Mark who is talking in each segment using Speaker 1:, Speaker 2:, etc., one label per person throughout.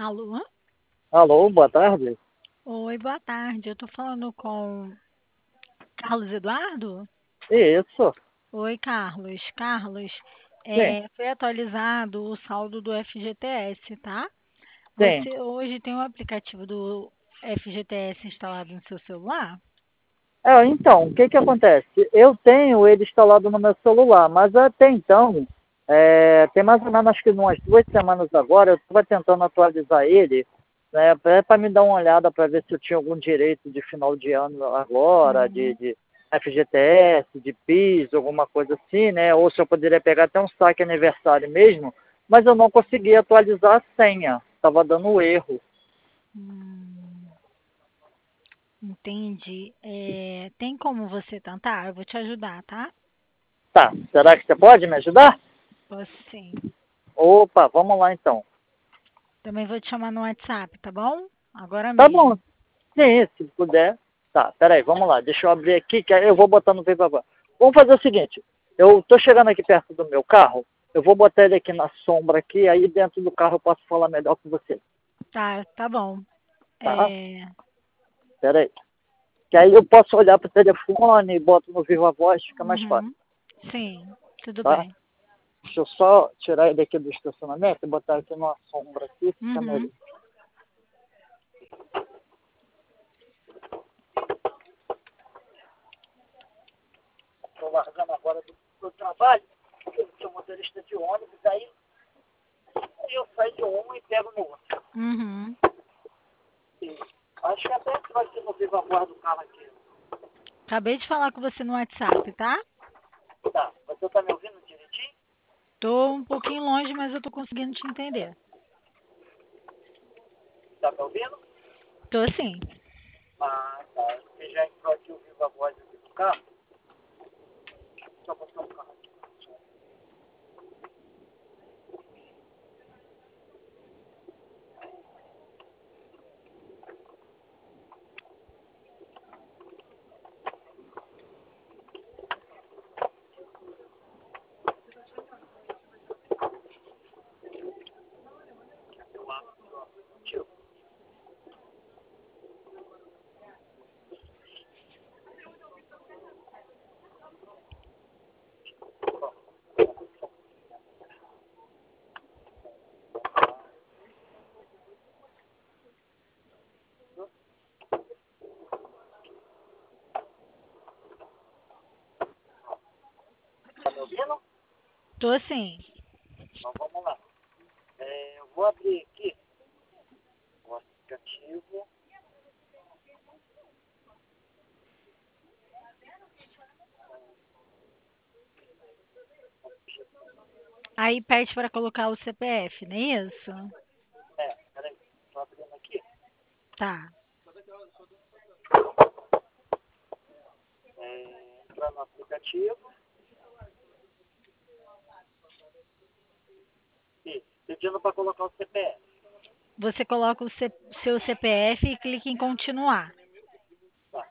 Speaker 1: Alô?
Speaker 2: Alô, boa tarde.
Speaker 1: Oi, boa tarde. Eu tô falando com Carlos Eduardo?
Speaker 2: Isso,
Speaker 1: Oi, Carlos. Carlos,
Speaker 2: sim,
Speaker 1: foi atualizado o saldo do FGTS, tá?
Speaker 2: sim.
Speaker 1: Você hoje tem o aplicativo do FGTS instalado no seu celular?
Speaker 2: Então, o que que acontece? Eu tenho ele instalado no meu celular, mas até então, tem mais ou menos acho que umas 2 semanas agora, eu estava tentando atualizar ele, né, para me dar uma olhada para ver se eu tinha algum direito de final de ano agora,
Speaker 1: Uhum.
Speaker 2: de FGTS, de PIS, alguma coisa assim, né? Ou se eu poderia pegar até um saque aniversário mesmo, mas eu não consegui atualizar a senha, estava dando erro.
Speaker 1: Hum, entendi. Tem como você tentar? Eu vou te ajudar, tá?
Speaker 2: Tá, será que você pode me ajudar?
Speaker 1: Posso sim.
Speaker 2: Opa, vamos lá então.
Speaker 1: Também vou te chamar no WhatsApp, tá bom? Agora
Speaker 2: Tá bom,
Speaker 1: mesmo.
Speaker 2: sim, se puder. Tá, peraí, vamos lá, deixa eu abrir aqui, que aí eu vou botar no Viva Voz. Vamos fazer o seguinte, eu tô chegando aqui perto do meu carro, eu vou botar ele aqui na sombra aqui, aí dentro do carro eu posso falar melhor com você,
Speaker 1: Tá bom.
Speaker 2: tá?
Speaker 1: É,
Speaker 2: Peraí. Que aí eu posso olhar pro telefone e boto no Viva Voz, fica mais fácil,
Speaker 1: uhum. Sim, tudo
Speaker 2: tá?
Speaker 1: bem.
Speaker 2: Deixa eu só tirar ele aqui do estacionamento e botar aqui numa sombra aqui, fica melhor.
Speaker 1: Uhum.
Speaker 2: Estou largando agora do trabalho, eu sou motorista de ônibus, aí eu saio de um e pego no outro.
Speaker 1: Uhum.
Speaker 2: E acho que até que vai ser no Viva Voz do carro aqui.
Speaker 1: Acabei de falar com você no WhatsApp, tá?
Speaker 2: Tá, você tá me ouvindo direitinho?
Speaker 1: Tô um pouquinho longe, mas eu tô conseguindo te entender.
Speaker 2: Tá me ouvindo?
Speaker 1: Tô sim.
Speaker 2: Ah, tá. Você já entrou aqui o Viva Voz aqui do carro? Só botar o carro aqui. Tio, tá me ouvindo?
Speaker 1: Tô sim.
Speaker 2: Então vamos lá. Eu vou abrir aqui o aplicativo.
Speaker 1: Aí pede para colocar o CPF, não é isso?
Speaker 2: Peraí, tô abrindo aqui.
Speaker 1: Tá.
Speaker 2: Entrar no aplicativo. E pedindo para colocar o CPF.
Speaker 1: Você coloca o seu CPF e clica em continuar.
Speaker 2: Tá,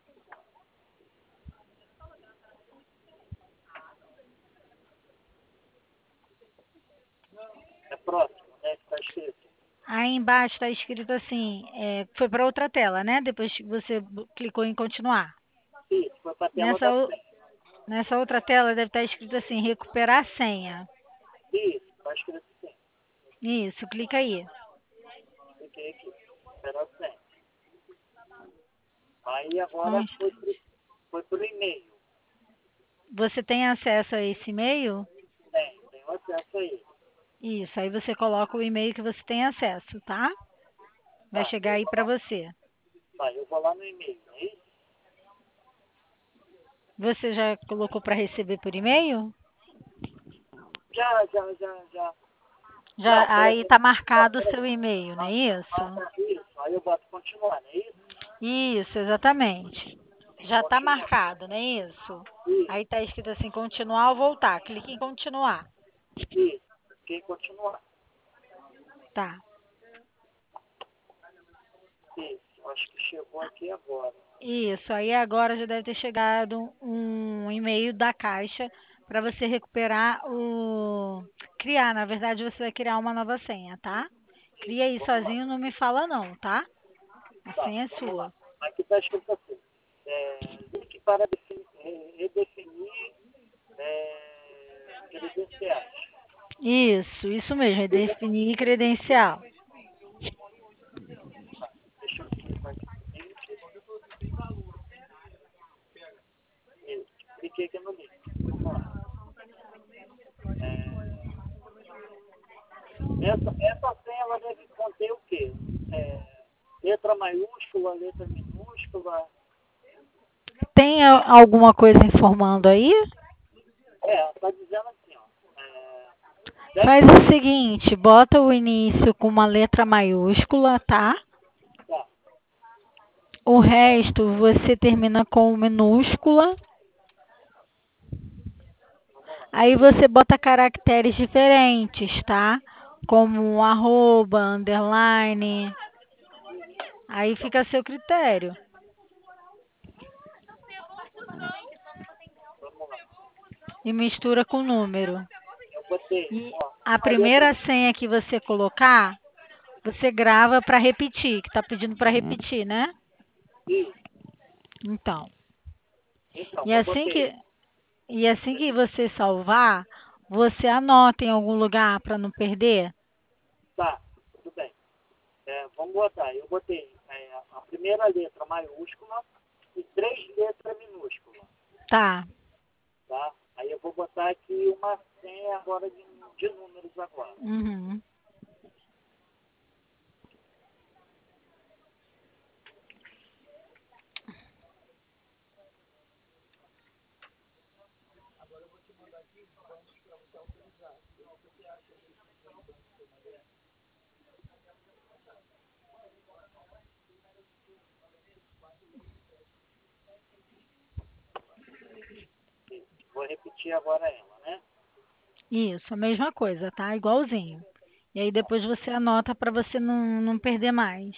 Speaker 2: é próximo, né? Que tá escrito.
Speaker 1: Aí embaixo está escrito assim, foi para outra tela, né? Depois que você clicou em continuar.
Speaker 2: Isso, foi para a tela
Speaker 1: Nessa,
Speaker 2: da
Speaker 1: o-
Speaker 2: frente.
Speaker 1: nessa outra tela deve estar escrito assim, recuperar senha.
Speaker 2: Isso, tá escrito sim.
Speaker 1: Isso, clica aí.
Speaker 2: Fiquei aqui. Esperar a senha. Aí agora
Speaker 1: Então,
Speaker 2: foi pro e-mail.
Speaker 1: você tem acesso a esse e-mail?
Speaker 2: Tenho acesso aí.
Speaker 1: Isso, aí você coloca o e-mail que você tem acesso, tá? Vai
Speaker 2: Tá,
Speaker 1: chegar aí para você.
Speaker 2: eu vou lá no e-mail, é isso?
Speaker 1: Você já colocou para receber por e-mail?
Speaker 2: Já.
Speaker 1: Já,
Speaker 2: Não,
Speaker 1: aí tá
Speaker 2: não,
Speaker 1: marcado o
Speaker 2: peraí.
Speaker 1: seu e-mail, não é isso?
Speaker 2: Isso, aí eu boto continuar, não é isso?
Speaker 1: Isso, exatamente. Já tá
Speaker 2: Continuar.
Speaker 1: marcado, não é isso?
Speaker 2: Isso,
Speaker 1: Aí tá escrito assim, continuar ou voltar. Clique em continuar.
Speaker 2: isso. Fiquei continuar.
Speaker 1: Tá.
Speaker 2: Isso, acho que chegou aqui agora.
Speaker 1: Isso, aí agora já deve ter chegado um e-mail da Caixa para você recuperar o. Criar, na verdade, você vai criar uma nova senha, tá? Cria aí sozinho, não me fala não, tá? A
Speaker 2: Tá,
Speaker 1: senha é
Speaker 2: vamos lá.
Speaker 1: sua.
Speaker 2: Aqui está escrito assim. Link para redefinir credenciais.
Speaker 1: Isso mesmo, é definir credencial.
Speaker 2: Deixa eu clicar aqui no link. Isso. Cliquei aqui no link. Vamos lá. Essa senha ela deve conter o quê? Letra maiúscula, letra minúscula.
Speaker 1: Tem alguma coisa informando aí?
Speaker 2: Está dizendo assim, ó. Deve
Speaker 1: Faz o seguinte, bota o início com uma letra maiúscula, tá?
Speaker 2: tá.
Speaker 1: O resto você termina com minúscula.
Speaker 2: Vamos lá.
Speaker 1: Aí você bota caracteres diferentes, tá? Como um arroba, underline. Aí fica a seu critério.
Speaker 2: Vamos lá.
Speaker 1: E mistura com o número.
Speaker 2: Eu botei,
Speaker 1: E
Speaker 2: ó,
Speaker 1: a
Speaker 2: uma letra
Speaker 1: primeira senha que você colocar, você grava para repetir, que tá pedindo para repetir, né?
Speaker 2: I.
Speaker 1: Então,
Speaker 2: Então,
Speaker 1: e
Speaker 2: eu
Speaker 1: assim
Speaker 2: botei.
Speaker 1: que e assim que você salvar, você anota em algum lugar para não perder.
Speaker 2: Tá, tudo bem. Vamos botar. Eu botei a primeira letra maiúscula e 3 letras minúsculas.
Speaker 1: Tá.
Speaker 2: Tá? Aí eu vou botar aqui uma senha agora de números agora.
Speaker 1: Uhum.
Speaker 2: Vou repetir agora ela, né?
Speaker 1: Isso, a mesma coisa, tá? Igualzinho. E aí depois você anota para você não perder mais.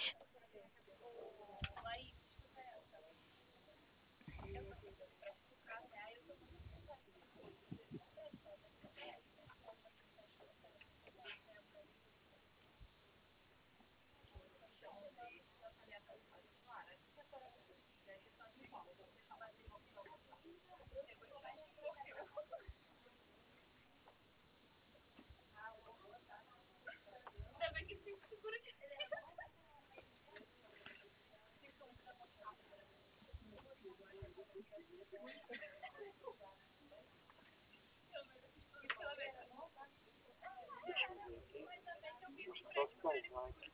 Speaker 2: Só salvar aqui.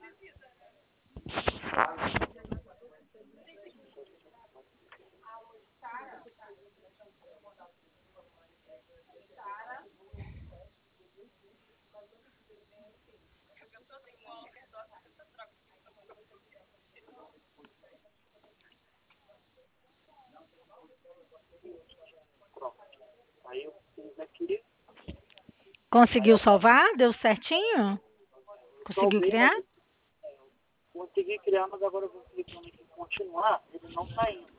Speaker 2: Pronto. Aí eu fiz aqui. Aí
Speaker 1: Conseguiu
Speaker 2: agora
Speaker 1: salvar? Deu certinho? Conseguiu
Speaker 2: salvei,
Speaker 1: criar?
Speaker 2: mas consegui criar, mas agora eu vou clicando aqui em continuar. Ele não está indo.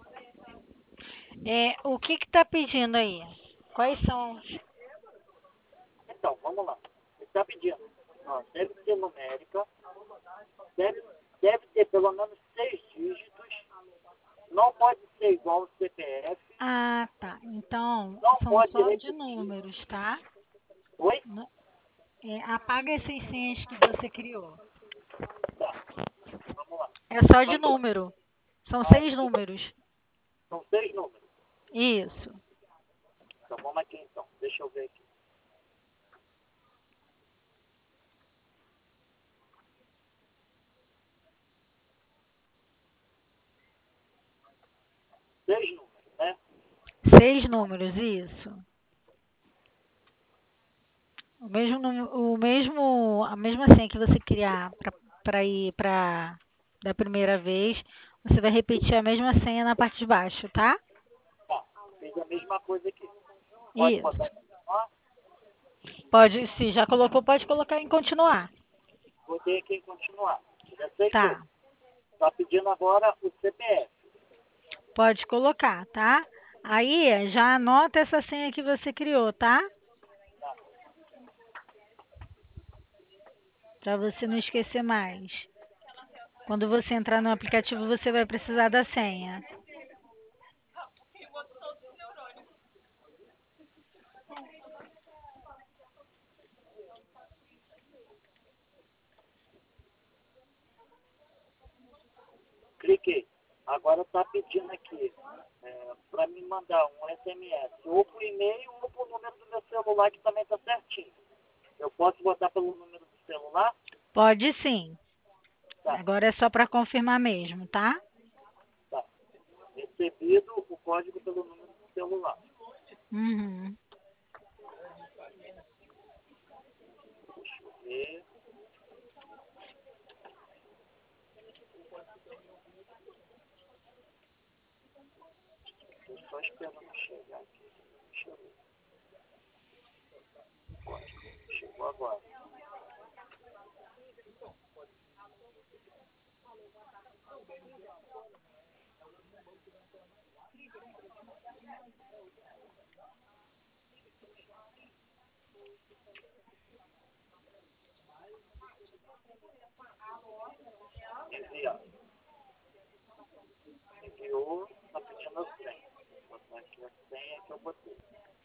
Speaker 1: O que que tá pedindo aí? Quais são?
Speaker 2: Então, vamos lá. Ele está pedindo. Ó, deve ser numérica. Deve, deve ter pelo menos 6 dígitos. Não pode ser igual ao CPF.
Speaker 1: Ah, tá. Então,
Speaker 2: Não
Speaker 1: são
Speaker 2: pode
Speaker 1: só de
Speaker 2: repetir.
Speaker 1: números, tá?
Speaker 2: Oi?
Speaker 1: Não- apaga essas senhas que você criou.
Speaker 2: Tá. Vamos lá.
Speaker 1: É só de
Speaker 2: Vai colocar.
Speaker 1: número. São
Speaker 2: Ah,
Speaker 1: 6 números.
Speaker 2: são 6 números.
Speaker 1: Isso.
Speaker 2: Então, vamos aqui então. Deixa eu ver aqui. Seis números, né?
Speaker 1: 6 números, isso. A mesma senha que você criar para ir para da primeira vez, você vai repetir a mesma senha na parte de baixo, tá?
Speaker 2: Tá. Fiz a mesma coisa aqui. Pode botar
Speaker 1: Isso.
Speaker 2: aqui. Ó,
Speaker 1: Pode, se já colocou, pode colocar em continuar.
Speaker 2: botei aqui em continuar. Já aceitou.
Speaker 1: Tá.
Speaker 2: Está pedindo agora o CPF.
Speaker 1: Pode colocar, tá? Aí já anota essa senha que você criou, tá?
Speaker 2: Tá.
Speaker 1: para você não esquecer mais. Quando você entrar no aplicativo, você vai precisar da senha.
Speaker 2: Cliquei. Agora está pedindo aqui para me mandar um SMS, ou por e-mail ou por número do meu celular, que também está certinho. Eu posso botar pelo número do celular?
Speaker 1: Pode sim.
Speaker 2: Tá,
Speaker 1: Agora é só para confirmar mesmo, tá?
Speaker 2: tá. Recebido o código pelo número do celular.
Speaker 1: Uhum.
Speaker 2: Deixa eu ver. Estou só esperando chegar aqui. Deixa eu ver. Código. Chegou agora. Enviar. Enviou, está pedindo a senha. Vou botar aqui a senha que eu botei.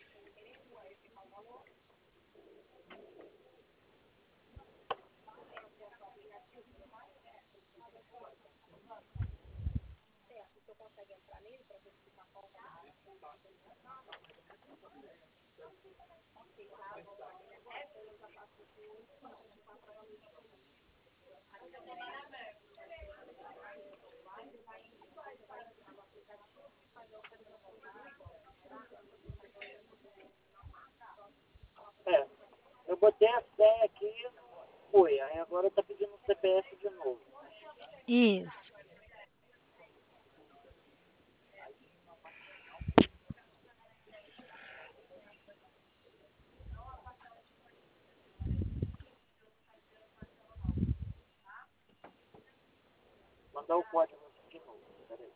Speaker 2: Eu botei a senha aqui, foi. Aí agora está pedindo o CPF de novo.
Speaker 1: Isso.
Speaker 2: Mandar o código de novo. Peraí.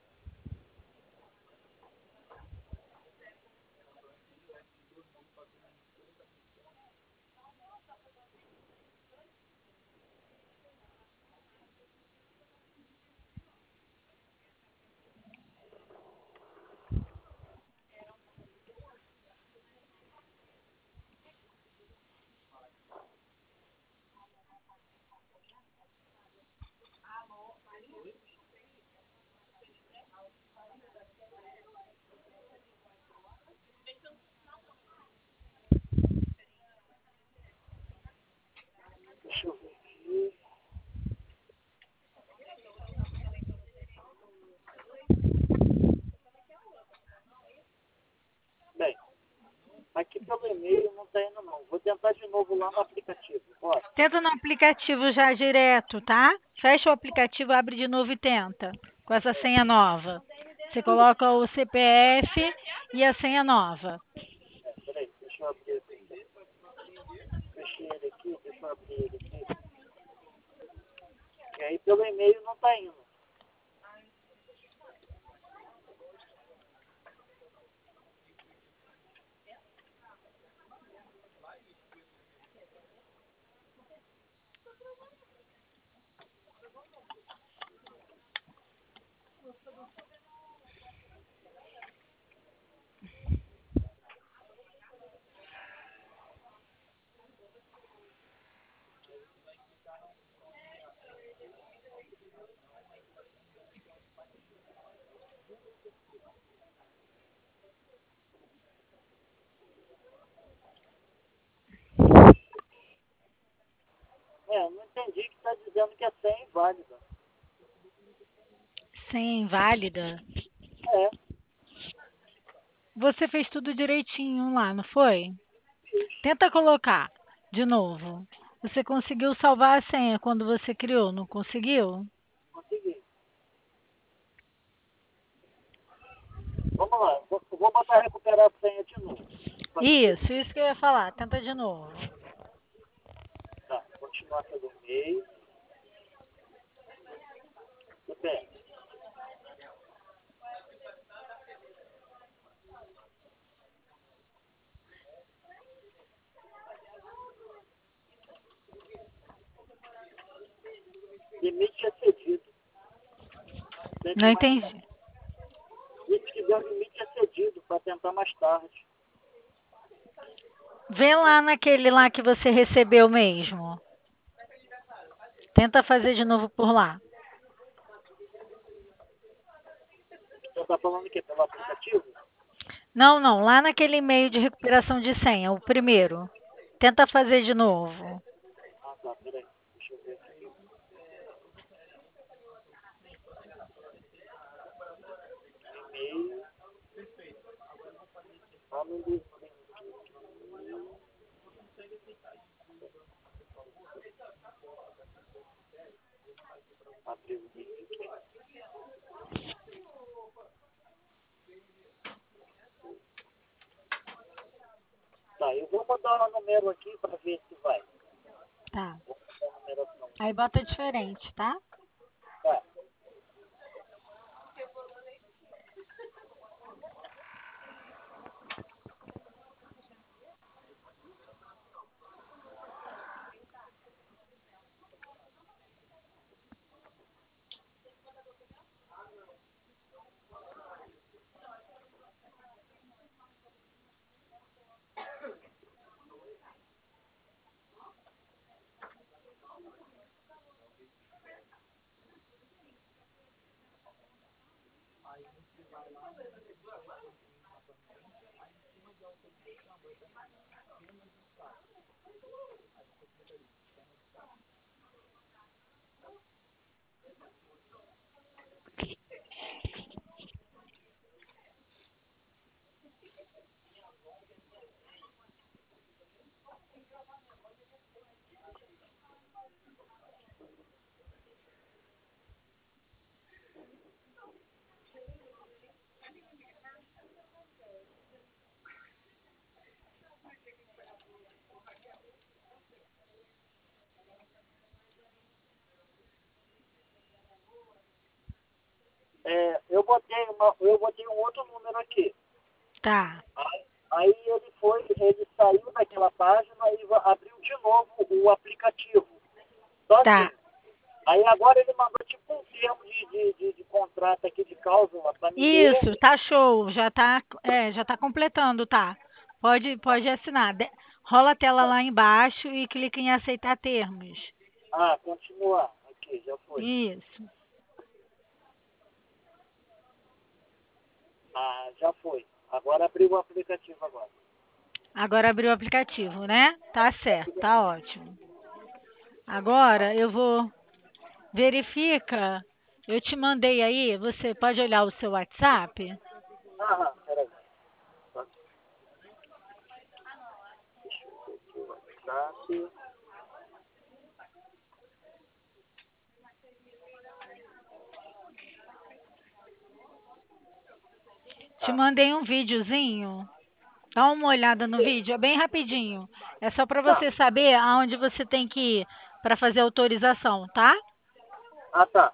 Speaker 2: Deixa eu ver aqui. Bem, aqui pelo e-mail não está indo não. Vou tentar de novo lá no aplicativo. Ó,
Speaker 1: Tenta no aplicativo já direto, tá? Fecha o aplicativo, abre de novo e tenta. Com essa senha nova. Você coloca o CPF e a senha nova.
Speaker 2: peraí, deixa eu abrir aqui. Fechei ele aqui, deixa eu abrir ele aqui. E aí pelo e-mail não está indo. Não entendi que está dizendo que a senha é inválida.
Speaker 1: Senha inválida.
Speaker 2: É,
Speaker 1: Você fez tudo direitinho lá, não foi? Tenta colocar de novo. Você conseguiu salvar a senha quando você criou, não conseguiu?
Speaker 2: consegui. Vamos lá, vou botar recuperar a senha de novo.
Speaker 1: Isso que eu ia falar. Tenta de novo.
Speaker 2: Tá, continuar pelo e-mail. CPF. limite excedido.
Speaker 1: Não entendi.
Speaker 2: Diz que deu limite excedido para tentar mais tarde.
Speaker 1: Vê lá naquele lá que você recebeu mesmo. Tenta fazer de novo por lá.
Speaker 2: Você está falando o quê? Pelo aplicativo?
Speaker 1: Não, não. Lá naquele e-mail de recuperação de senha, o primeiro. Tenta fazer de novo.
Speaker 2: Ah, tá, peraí. Deixa eu ver aqui. E-mail. Family. Abriu o link. Tá, eu vou botar o número aqui para ver se vai.
Speaker 1: Tá.
Speaker 2: Vou botar a numeração.
Speaker 1: Aí bota diferente, tá?
Speaker 2: Tá. Eu botei um outro número aqui.
Speaker 1: Tá.
Speaker 2: Aí ele saiu daquela página e abriu de novo o aplicativo.
Speaker 1: Tá.
Speaker 2: Sozinho. Aí agora ele mandou tipo um termo de contrato aqui de cláusula para me ler.
Speaker 1: Isso, tá show. Já tá completando, tá? Pode assinar. Rola a tela lá embaixo e clica em aceitar termos.
Speaker 2: Ah, continuar. Aqui, já foi.
Speaker 1: Isso.
Speaker 2: Ah, já foi. Agora abriu o aplicativo agora.
Speaker 1: Agora abriu o aplicativo, né? Tá certo, tá ótimo. Agora eu vou. Verifica. Eu te mandei aí, você pode olhar o seu WhatsApp?
Speaker 2: Ah, peraí. Deixa eu ver aqui o WhatsApp.
Speaker 1: Te mandei um videozinho. Dá uma olhada no vídeo, é bem rapidinho. É só para
Speaker 2: Tá.
Speaker 1: você saber aonde você tem que ir para fazer autorização, tá?
Speaker 2: Ah, tá.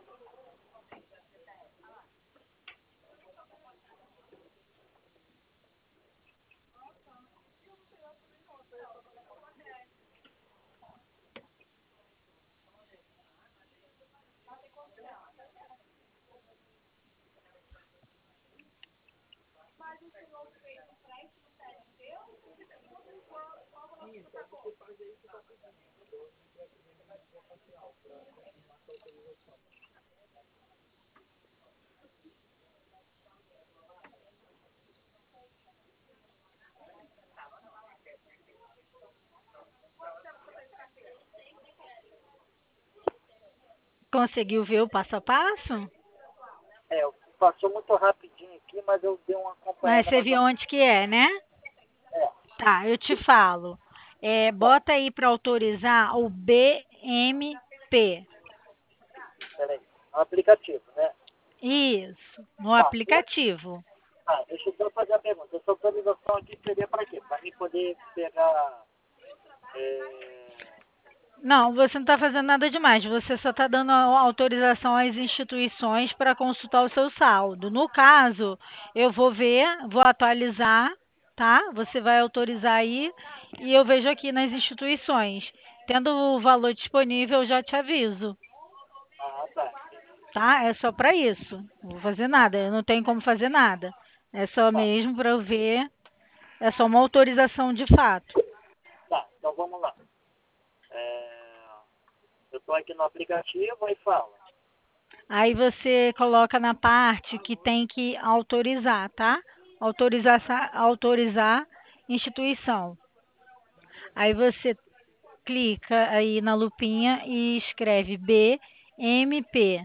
Speaker 1: Conseguiu ver o passo a passo?
Speaker 2: É, passou muito rapidinho aqui, mas eu dei uma
Speaker 1: Mas
Speaker 2: acompanhada
Speaker 1: você
Speaker 2: mais ou
Speaker 1: viu
Speaker 2: menos.
Speaker 1: onde que é, né?
Speaker 2: É,
Speaker 1: Tá, eu te falo.
Speaker 2: tá.
Speaker 1: Bota aí para autorizar o BMP.
Speaker 2: Peraí. No aplicativo, né?
Speaker 1: Isso, no
Speaker 2: Tá.
Speaker 1: aplicativo.
Speaker 2: Deixa eu só fazer a pergunta. Essa autorização aqui seria para quê? Para mim poder pegar...
Speaker 1: Não, você não está fazendo nada demais. Você só está dando autorização às instituições para consultar o seu saldo. No caso, eu vou ver, vou atualizar, tá? Você vai autorizar aí e eu vejo aqui nas instituições. Tendo o valor disponível, eu já te aviso. tá? É só para isso. Não vou fazer nada, eu não tenho como fazer nada. É só
Speaker 2: Tá,
Speaker 1: mesmo para eu ver, é só uma autorização de fato.
Speaker 2: tá, então vamos lá. Eu estou aqui no aplicativo e fala.
Speaker 1: Aí você coloca na parte que tem que autorizar, tá? Autorizar instituição. Aí você clica aí na lupinha e escreve BMP.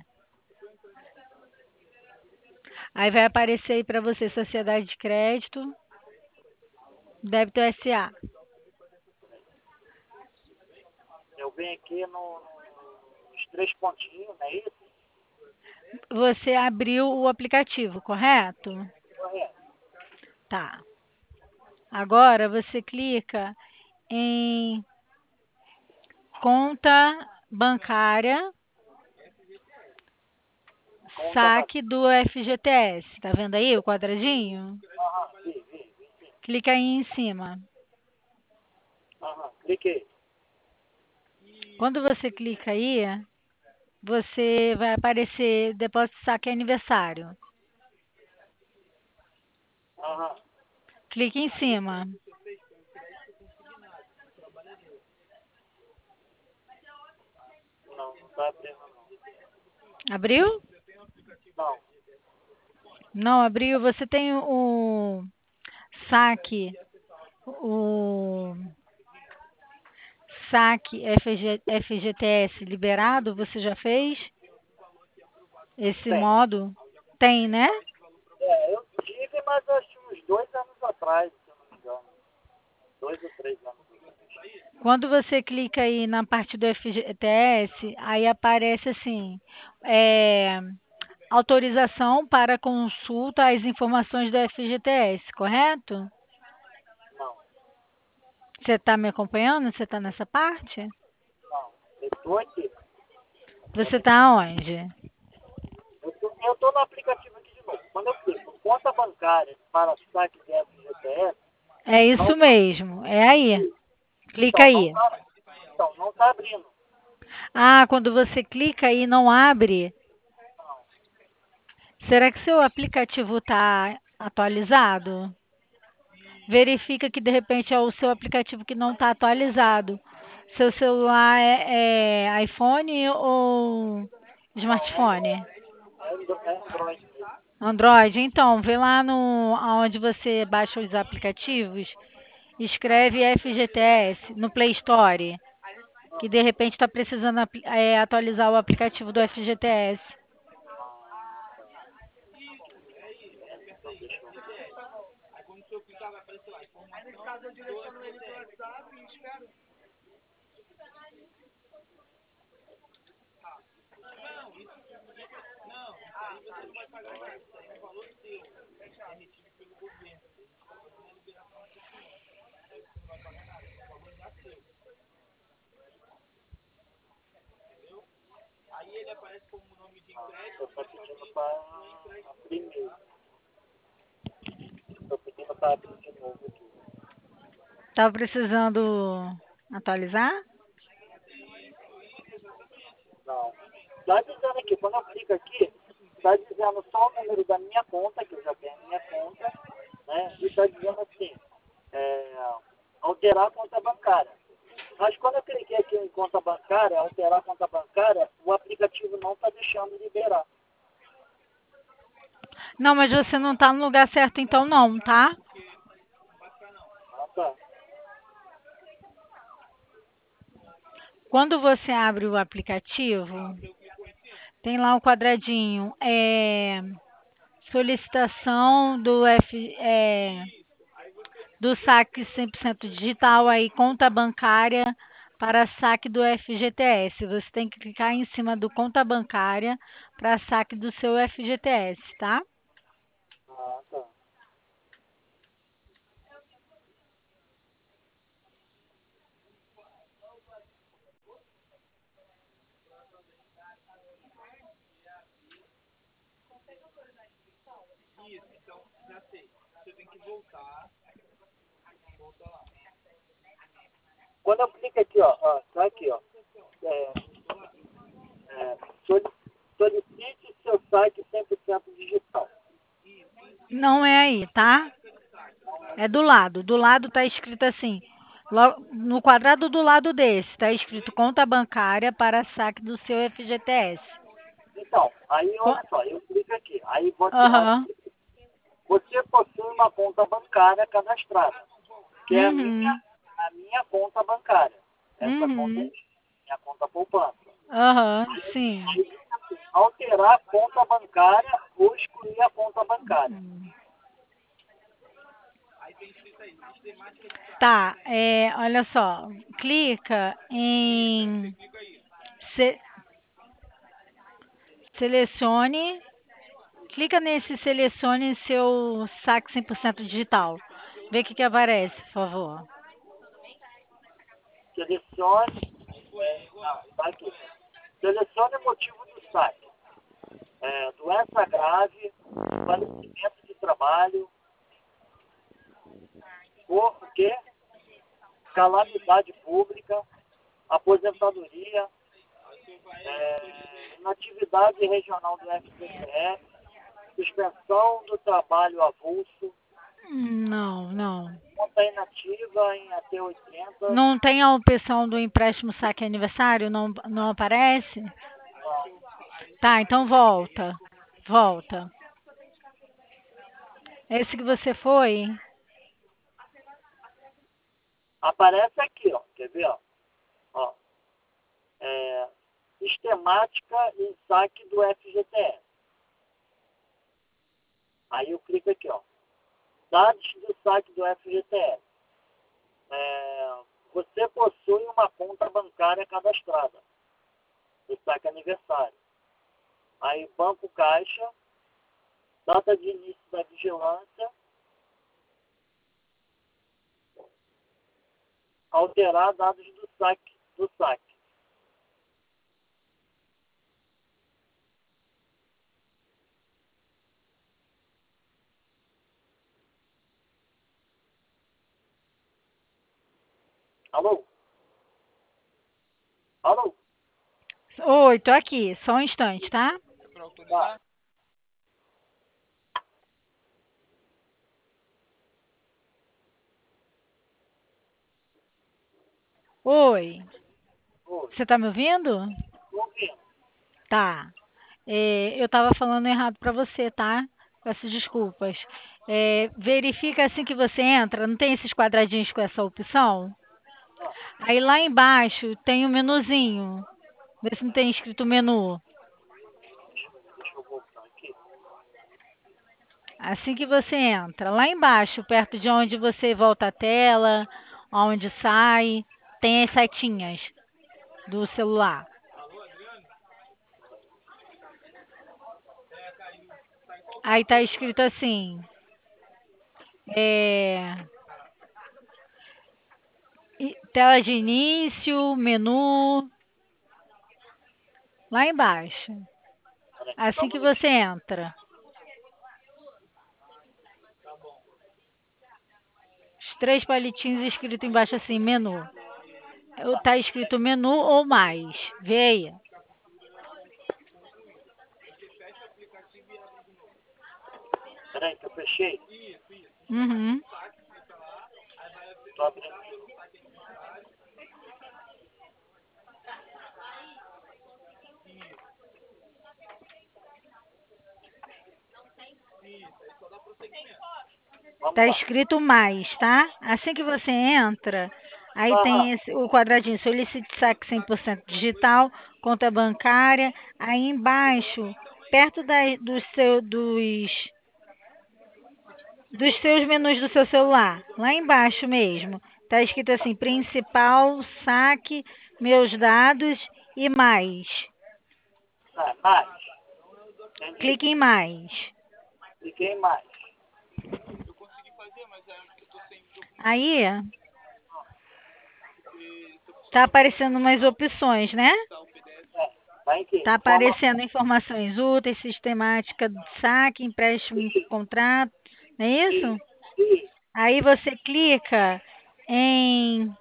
Speaker 1: Aí vai aparecer aí para você Sociedade de Crédito, Débito SA.
Speaker 2: Eu venho aqui nos 3 pontinhos, não é isso?
Speaker 1: Você abriu o aplicativo, correto?
Speaker 2: Correto.
Speaker 1: Tá. Agora você clica em conta bancária,
Speaker 2: Conta bancária.
Speaker 1: saque do FGTS. Tá vendo aí o quadradinho?
Speaker 2: Aham, vi.
Speaker 1: Clica aí em cima.
Speaker 2: Aham, cliquei.
Speaker 1: Quando você clica aí, você vai aparecer depósito saque aniversário.
Speaker 2: Aham,
Speaker 1: Clique em cima.
Speaker 2: não está abrindo
Speaker 1: Abriu?
Speaker 2: não.
Speaker 1: Não abriu. Você tem o saque, o saque FGTS liberado? Você já fez esse
Speaker 2: Tem.
Speaker 1: modo? Tem, né?
Speaker 2: Eu tive, mas acho que uns 2 anos atrás, se eu não me engano. 2 ou 3 anos atrás.
Speaker 1: Quando você clica aí na parte do FGTS, aí aparece assim, é, autorização para consulta às informações do FGTS, correto?
Speaker 2: Não,
Speaker 1: Você está me acompanhando? Você está nessa parte?
Speaker 2: não. Eu estou aqui.
Speaker 1: Você está onde?
Speaker 2: Eu tô no aplicativo aqui de novo. Quando eu clico conta bancária para saque de FGTS,
Speaker 1: É
Speaker 2: não,
Speaker 1: isso mesmo, é aí. Clica
Speaker 2: então,
Speaker 1: aí.
Speaker 2: não tá abrindo.
Speaker 1: Ah, quando você clica e não abre, será que seu aplicativo está atualizado? Verifica que de repente é o seu aplicativo que não está atualizado. Seu celular é iPhone ou
Speaker 2: Não, é Android.
Speaker 1: smartphone?
Speaker 2: É Android mesmo.
Speaker 1: Android? Então, vê lá no onde você baixa os aplicativos, escreve FGTS no Play Store, que de repente está precisando atualizar o aplicativo do FGTS.
Speaker 2: Então, deixa eu ver. Eu tô pedindo para abrir mesmo. Tô pedindo para abrir de novo aqui.
Speaker 1: Estava precisando atualizar?
Speaker 2: Não. Tá dizendo aqui, quando eu clico aqui, tá dizendo só o número da minha conta, que eu já tenho a minha conta, né? E tá dizendo assim, alterar a conta bancária. Mas quando eu cliquei aqui em conta bancária, alterar a conta bancária, o aplicativo não está deixando liberar.
Speaker 1: Não, mas você não está no lugar certo então não, tá?
Speaker 2: Ah, tá.
Speaker 1: Quando você abre o aplicativo, tem lá o quadradinho, solicitação do saque 100% digital, aí conta bancária para saque do FGTS. Você tem que clicar em cima do conta bancária para saque do seu FGTS, tá?
Speaker 2: Ah, tá. Quando eu clico aqui, ó, tá aqui, ó. É, é, solic- solicite
Speaker 1: não é aí, tá? É do lado. Do lado tá escrito assim. No quadrado do lado desse, tá escrito conta bancária para saque do seu FGTS.
Speaker 2: Então, aí olha só, eu clico aqui. Aí
Speaker 1: Aham.
Speaker 2: você possui uma conta bancária cadastrada, que é
Speaker 1: Uhum.
Speaker 2: a minha conta bancária. Essa conta é
Speaker 1: Uhum.
Speaker 2: minha conta poupança.
Speaker 1: Aham. Sim.
Speaker 2: Alterar a conta bancária ou excluir a conta bancária.
Speaker 1: Tá, olha só. Clica em se- selecione. Clica nesse selecione seu saque 100% digital. Vê o que aparece, por favor.
Speaker 2: Selecione, tá aqui. Selecione o motivo do saque. Doença grave, falecimento de trabalho, por quê? Calamidade pública, aposentadoria, inatividade regional do FGTS, suspensão do trabalho avulso,
Speaker 1: Não, não.
Speaker 2: conta inativa em até 80,
Speaker 1: Não tem a opção do empréstimo saque aniversário? Não, não aparece?
Speaker 2: não.
Speaker 1: Tá, então volta. Volta. Esse que você foi?
Speaker 2: Aparece aqui, ó, quer ver, ó? Ó, sistemática e saque do FGTS. Aí eu clico aqui, ó, dados do saque do FGTS. Você possui uma conta bancária cadastrada do saque aniversário. Aí Banco Caixa, data de início da vigilância, alterar dados do saque. Alô? Alô?
Speaker 1: Oi, tô aqui. Só um instante, tá?
Speaker 2: Tá.
Speaker 1: Oi.
Speaker 2: Oi,
Speaker 1: Você tá me ouvindo?
Speaker 2: tô ouvindo.
Speaker 1: Tá. Eu tava falando errado pra você, tá? Peço desculpas. Verifica assim que você entra, não tem esses quadradinhos com essa opção?
Speaker 2: Não,
Speaker 1: Aí lá embaixo tem o menuzinho. Vê se não tem escrito menu.
Speaker 2: deixa eu voltar aqui.
Speaker 1: Assim que você entra, lá embaixo, perto de onde você volta a tela, onde sai, tem as setinhas do celular. Aí tá escrito assim, é, tela de início, menu, lá embaixo.
Speaker 2: Peraí, só um
Speaker 1: Assim que
Speaker 2: minutinho.
Speaker 1: você entra, os três palitinhos escrito embaixo assim, menu. Tá escrito menu ou mais. Vê aí.
Speaker 2: Peraí, que eu fechei.
Speaker 1: Uhum.
Speaker 2: Tô abrindo.
Speaker 1: Tá
Speaker 2: Vamos lá.
Speaker 1: escrito mais, tá? Assim que você entra, aí
Speaker 2: Aham.
Speaker 1: tem o quadradinho solicite saque 100% digital, conta bancária. Aí embaixo, perto dos seus menus do seu celular, lá embaixo mesmo, tá escrito assim, principal, saque, meus dados e mais.
Speaker 2: Tá, mais. Entendi.
Speaker 1: Clique em mais.
Speaker 2: Cliquei em mais.
Speaker 1: Aí tá aparecendo umas opções, né?
Speaker 2: Tá em quê?
Speaker 1: Tá
Speaker 2: Forma.
Speaker 1: aparecendo informações úteis, sistemática do saque, empréstimo em contrato, não é isso?
Speaker 2: Sim, sim.
Speaker 1: Aí você clica em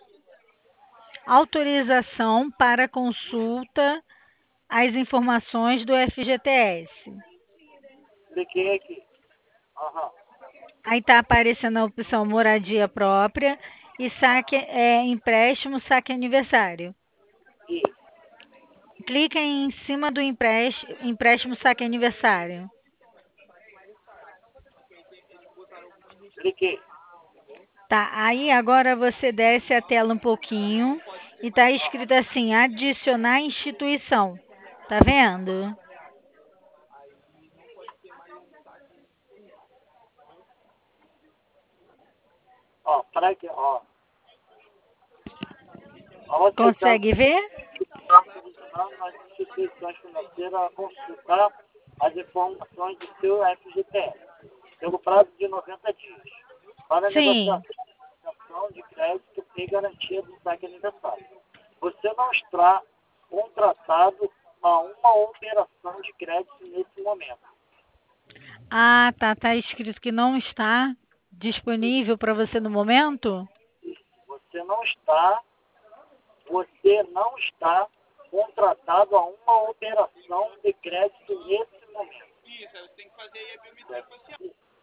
Speaker 1: autorização para consulta às informações do FGTS.
Speaker 2: Cliquei aqui. Aham.
Speaker 1: Aí tá aparecendo a opção moradia própria e saque, empréstimo, saque aniversário.
Speaker 2: Isso.
Speaker 1: Clica em cima do empréstimo, saque aniversário.
Speaker 2: Cliquei.
Speaker 1: Tá, aí agora você desce a tela um pouquinho e tá escrito assim, adicionar instituição. Tá vendo?
Speaker 2: Ó, para aqui, ó. Ao aceitar
Speaker 1: Consegue ver?
Speaker 2: as instituições financeiras a consultar as informações do seu FGTS pelo prazo de 90 dias para
Speaker 1: Sim.
Speaker 2: negociação de crédito e garantia do saque aniversário. Você não está contratado a uma operação de crédito nesse momento.
Speaker 1: Ah, tá, tá escrito que não está disponível para você no momento?
Speaker 2: Você não está, você não está contratado a uma operação de crédito nesse momento. Isso, aí você tem que fazer aí a biometria facial.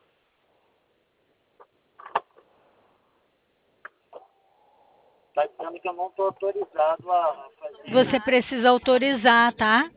Speaker 2: Está dizendo que eu não estou autorizado a fazer
Speaker 1: Você
Speaker 2: isso.
Speaker 1: precisa autorizar, tá?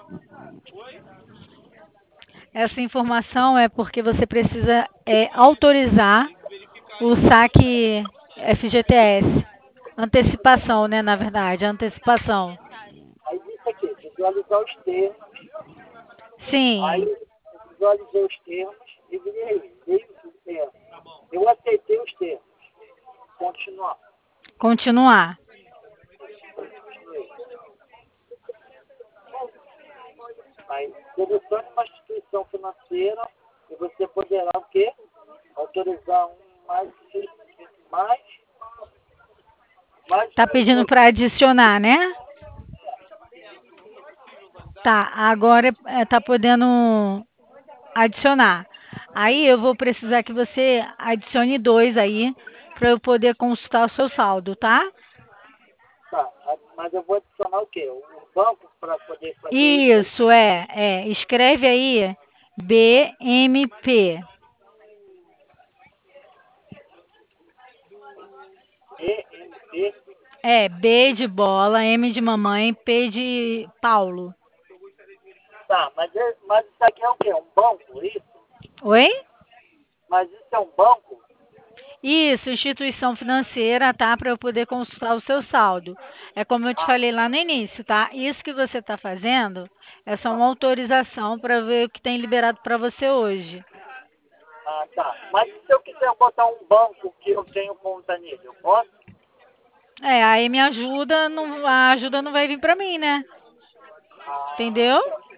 Speaker 1: Essa informação é porque você precisa autorizar o saque FGTS. Antecipação, né? Na verdade, antecipação.
Speaker 2: Aí disse aqui, visualizar os termos, aí
Speaker 1: Sim,
Speaker 2: visualizei os termos e vi aí, veio os termos. Eu aceitei os termos. Continuar.
Speaker 1: continuar.
Speaker 2: Aí, selecione uma instituição financeira e você poderá o quê? Autorizar mais, mais
Speaker 1: Tá pedindo para adicionar, né? Tá, agora tá podendo adicionar. Aí eu vou precisar que você adicione dois aí para eu poder consultar o seu saldo, tá?
Speaker 2: tá, mas eu vou adicionar o quê? O banco para poder fazer isso aí.
Speaker 1: Isso escreve aí BMP.
Speaker 2: EMP.
Speaker 1: B de bola, M de mamãe, P de Paulo.
Speaker 2: Tá, mas isso aqui é o quê? Um banco, isso?
Speaker 1: Oi?
Speaker 2: Mas isso é um banco?
Speaker 1: Isso, instituição financeira, tá? Para eu poder consultar o seu saldo. É como eu te
Speaker 2: Ah,
Speaker 1: falei lá no início, tá? Isso que você está fazendo é só
Speaker 2: ah,
Speaker 1: uma autorização para ver o que tem liberado para você hoje.
Speaker 2: tá. Mas e se eu quiser botar um banco que eu tenho conta nele, eu posso?
Speaker 1: Aí me ajuda, não, a ajuda não vai vir para mim, né?
Speaker 2: Ah,
Speaker 1: Entendeu?
Speaker 2: tá.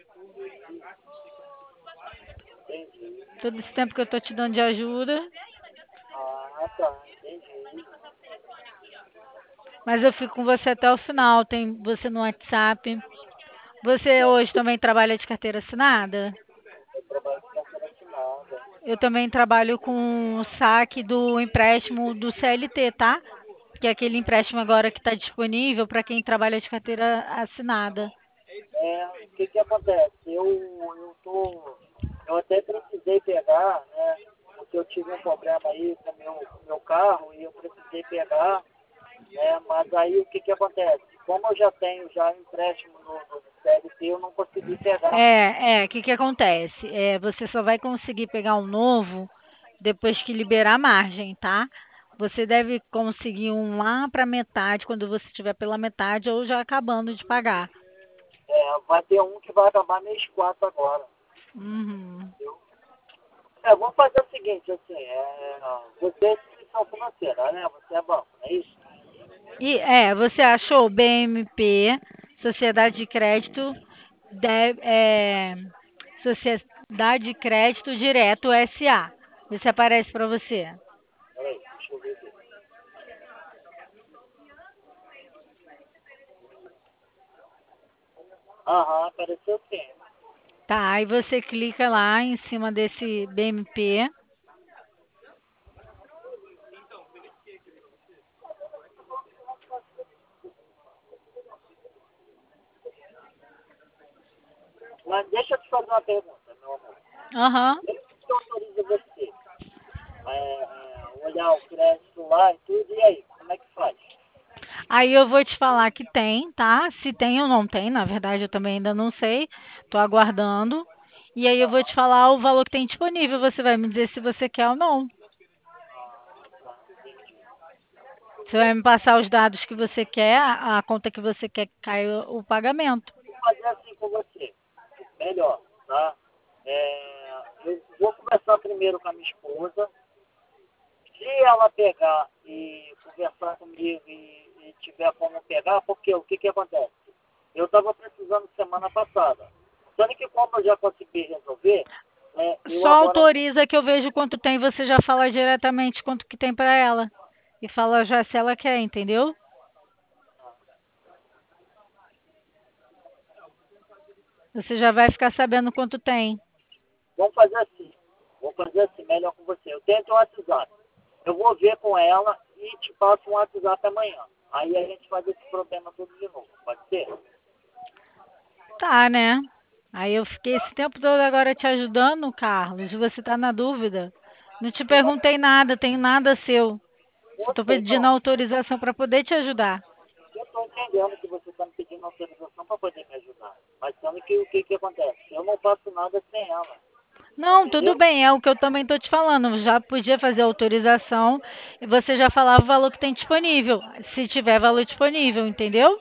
Speaker 2: Entendi.
Speaker 1: Todo esse tempo que eu tô te dando de ajuda.
Speaker 2: Ah, tá. Entendi.
Speaker 1: Mas eu fico com você até o final. Tem você no WhatsApp. Você hoje também trabalha de carteira assinada?
Speaker 2: Eu trabalho com carteira assinada.
Speaker 1: Eu também trabalho com o saque do empréstimo do CLT, tá? Que é aquele empréstimo agora que está disponível para quem trabalha de carteira assinada.
Speaker 2: O que que acontece? Eu até precisei pegar, né? Porque eu tive um problema aí com o meu carro e eu precisei pegar, né? Mas aí o que que acontece? Como eu já tenho já empréstimo no CLT, eu não consegui pegar.
Speaker 1: O que que acontece? Você só vai conseguir pegar um novo depois que liberar a margem, tá? Você deve conseguir um lá para metade, quando você estiver pela metade ou já acabando de pagar.
Speaker 2: Vai ter um que vai acabar mês 4 agora.
Speaker 1: Uhum.
Speaker 2: Vamos fazer o seguinte, assim, você é instituição financeira, né? Você é banco, não é isso?
Speaker 1: E você achou BMP, Sociedade de Crédito, Sociedade de Crédito Direto SA. Vê se aparece para você.
Speaker 2: Peraí, deixa eu ver aqui. Aham, apareceu sim.
Speaker 1: Tá, aí você clica lá em cima desse BMP.
Speaker 2: Mas deixa eu te fazer uma pergunta, meu amor.
Speaker 1: Aham.
Speaker 2: Eu estou autorizado olhar o crédito lá e tudo, e aí, como é que faz?
Speaker 1: Aí eu vou te falar que tem, tá? Se tem ou não tem, na verdade eu também ainda não sei. Tô aguardando. E aí eu vou te falar o valor que tem disponível. Você vai me dizer se você quer ou não. Você vai me passar os dados que você quer, a conta que você quer que caia o pagamento.
Speaker 2: Vou fazer assim com você, melhor, tá? Eu vou conversar primeiro com a minha esposa. Se ela pegar e conversar comigo e tiver como pegar, porque o que acontece? Eu estava precisando semana passada. Só que como eu já consegui resolver, eu
Speaker 1: Só
Speaker 2: agora
Speaker 1: autoriza que eu vejo quanto tem, você já fala diretamente quanto que tem para ela. E fala já se ela quer, entendeu? Você já vai ficar sabendo quanto tem.
Speaker 2: vamos fazer assim. Vou fazer assim, melhor com você. Eu tenho teu WhatsApp. Eu vou ver com ela e te passo um WhatsApp amanhã. Aí a gente faz esse problema tudo de novo. Pode ser?
Speaker 1: Tá, né? Aí eu fiquei esse tempo todo agora te ajudando, Carlos, e você tá na dúvida. Não te perguntei nada, tenho nada seu. Só tô
Speaker 2: Outra,
Speaker 1: pedindo
Speaker 2: então,
Speaker 1: autorização para poder te ajudar.
Speaker 2: eu estou entendendo que você está me pedindo autorização para poder me ajudar. Mas sabe que o que acontece? Eu não faço nada sem ela.
Speaker 1: Não, tudo
Speaker 2: Entendeu?
Speaker 1: bem, é o que eu também tô te falando. Já podia fazer autorização e você já falava o valor que tem disponível, se tiver valor disponível, entendeu?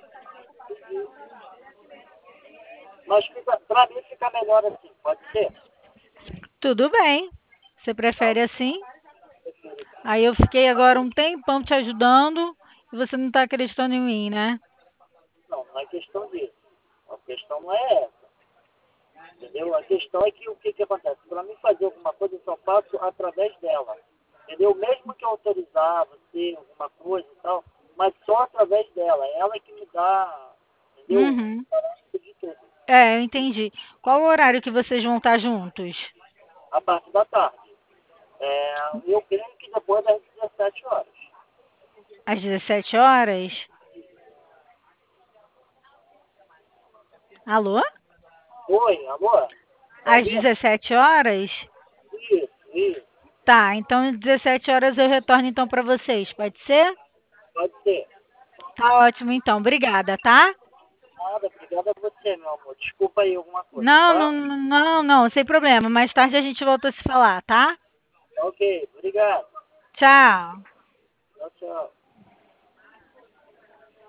Speaker 2: Mas para mim fica melhor assim. Pode ser?
Speaker 1: Tudo bem. Você
Speaker 2: Então,
Speaker 1: prefere assim? Aí eu fiquei agora um tempão te ajudando e você não tá acreditando em mim, né?
Speaker 2: não é questão disso. A questão não é essa. Entendeu? A questão é que o que acontece? Para mim fazer alguma coisa, eu só faço através dela. Entendeu? Mesmo que eu autorizar você, alguma coisa e tal, mas só através dela. É ela que me dá, entendeu?
Speaker 1: Uhum.
Speaker 2: De tudo.
Speaker 1: É, eu entendi. Qual o horário que vocês vão estar juntos?
Speaker 2: A parte da tarde. Eu creio que depois das 17 horas.
Speaker 1: Às 17 horas? Alô?
Speaker 2: Oi, alô? Tá
Speaker 1: Às
Speaker 2: ouvindo?
Speaker 1: 17 horas?
Speaker 2: Isso, isso.
Speaker 1: Tá, então às 17 horas eu retorno então para vocês, pode ser?
Speaker 2: Pode ser.
Speaker 1: Tá ótimo então, obrigada, tá?
Speaker 2: Nada, obrigado a você, meu amor. Desculpa aí alguma coisa,
Speaker 1: Não, não,
Speaker 2: tá?
Speaker 1: não, não, sem problema. Mais tarde a gente volta a se falar, tá?
Speaker 2: Ok, obrigado.
Speaker 1: Tchau.
Speaker 2: Tchau, tchau.